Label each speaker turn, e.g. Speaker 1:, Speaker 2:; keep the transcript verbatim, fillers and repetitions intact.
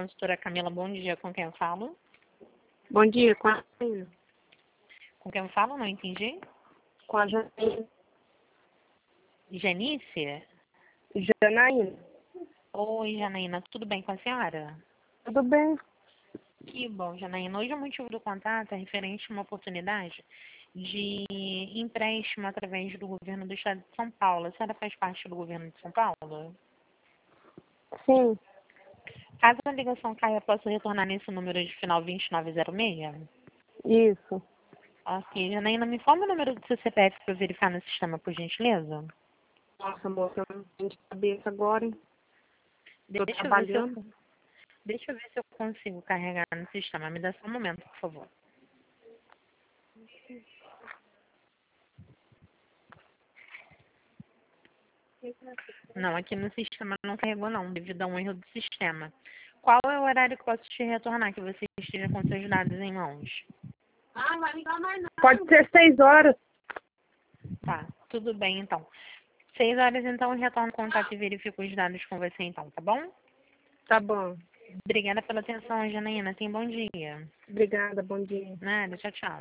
Speaker 1: consultora Camila, bom dia, com quem eu falo?
Speaker 2: Bom dia, com a Janaína.
Speaker 1: Com quem eu falo? Não entendi.
Speaker 2: Com a Janaína.
Speaker 1: Janice?
Speaker 2: Janaína.
Speaker 1: Oi, Janaína, tudo bem com a senhora?
Speaker 2: Tudo bem?
Speaker 1: Que bom, Janaína. Hoje o motivo do contato é referente a uma oportunidade de empréstimo através do governo do estado de São Paulo. A senhora faz parte do governo de São Paulo?
Speaker 2: Sim.
Speaker 1: Caso a ligação caia, posso retornar nesse número de final vinte e nove zero seis?
Speaker 2: Isso.
Speaker 1: Ok, Janaína, me informa o número do seu C P F para eu verificar no sistema, por gentileza?
Speaker 2: Nossa, moça, eu não tenho de cabeça agora, hein? Tô
Speaker 1: Deixa eu ver se eu,
Speaker 2: trabalhando.
Speaker 1: deixa eu ver se eu consigo carregar no sistema. Me dá só um momento, por favor. Não, aqui no sistema não carregou não, devido a um erro do sistema. Qual é o horário que posso te retornar, que você esteja com seus dados em mãos?
Speaker 2: Pode ser seis horas.
Speaker 1: Tá, tudo bem então. Seis horas então eu retorno o contato e verifico os dados com você então, tá bom?
Speaker 2: Tá bom.
Speaker 1: Obrigada pela atenção, Janaína. Tenha um bom dia.
Speaker 2: Obrigada, bom dia.
Speaker 1: Nada, tchau, tchau.